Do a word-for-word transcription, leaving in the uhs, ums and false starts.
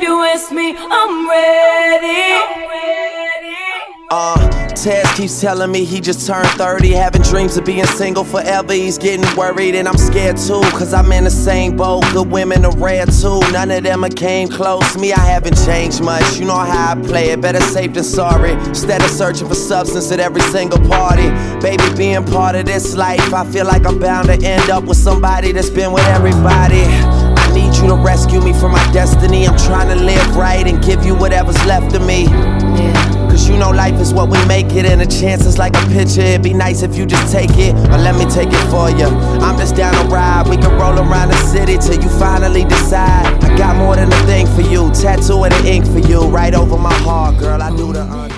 you with me, I'm ready. Uh, Tez keeps telling me he just turned thirty, having dreams of being single forever. He's getting worried and I'm scared too, cause I'm in the same boat. Good women are rare too, none of them came close. Me, I haven't changed much, you know how I play it. Better safe than sorry, instead of searching for substance at every single party. Baby, being part of this life, I feel like I'm bound to end up with somebody that's been with everybody. I need you to rescue me from my destiny. I'm trying to live right and give you whatever's left of me. Yeah. Cause you know life is what we make it, and a chance is like a picture. It'd be nice if you just take it, or let me take it for you. I'm just down to ride, we can roll around the city till you finally decide. I got more than a thing for you, tattoo of the ink for you, right over my heart, girl, I do the un